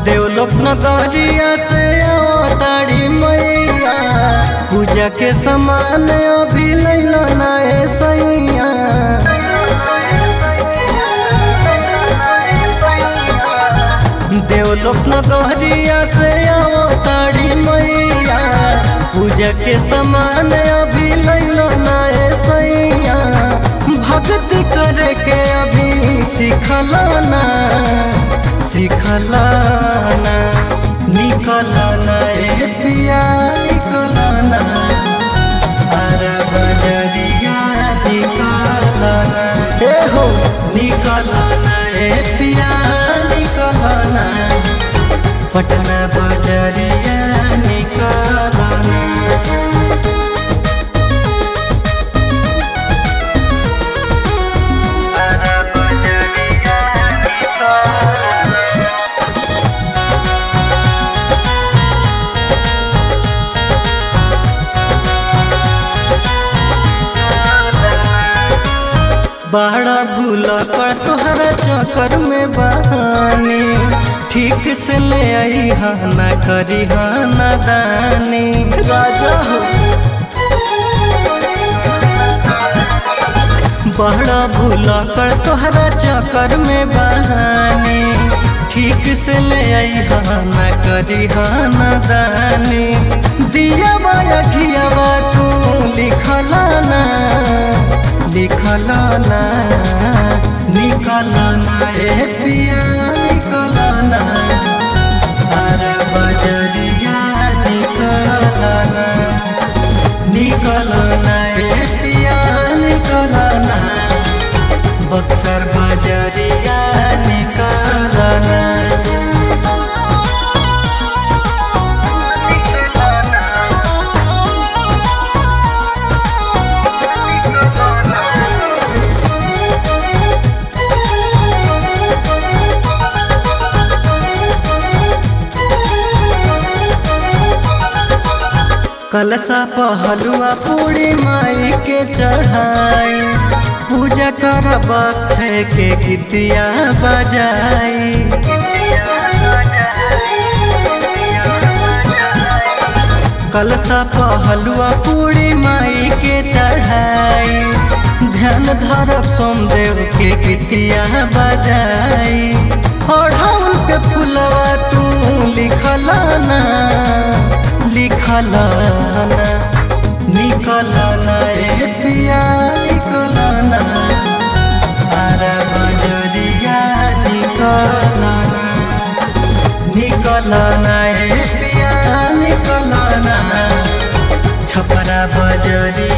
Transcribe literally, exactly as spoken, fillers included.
देवलोक नगरिया से अवतारी मैया, पूजा के समान अभी लैला नाए सैया। देवलोक नगरिया से अवतारी मैया, पूजा के समान अभी लैला नाए सैया। भक्ति करे के अभी सिखलाना सिखलाना, निकलना ए पिया निकलना, अरे बजरिया निकलना ए हो, निकलना ए पिया निकलना, पटना बजरिया निकलना। बड़ा भूला कर तोहरा चक्कर में बहानी, ठीक से ले आई हा ना करी हा नादानी। राजा हो बड़ा भूला कर तोहरा चक्कर में बहानी, ठीक से ले आई हा ना करी हा नादानी। दिया बाया घियावा तू लिखलाना लिखलाना, निकलना ए पिया निकलना, अरे बजरिया निकलना, निकलना ए पिया निकलना, बक्सर बजरिया निकलना। कलसा पहलुआ पूरी माई के चढ़ाई, पूजा कर बक्षय के गीतिया बजाई। कलसा पहलुआ पूरी माई के चढ़ाई, ध्यान धरब सोमदेव के गीतिया बजाई। ओढ़ाउल के फुलवा तू लिखलाना लिखलाना, निकलना ए पिया निकलना, अरे बजरिया निकलना, निकलना ए पिया निकलना, छपरा बजरिया।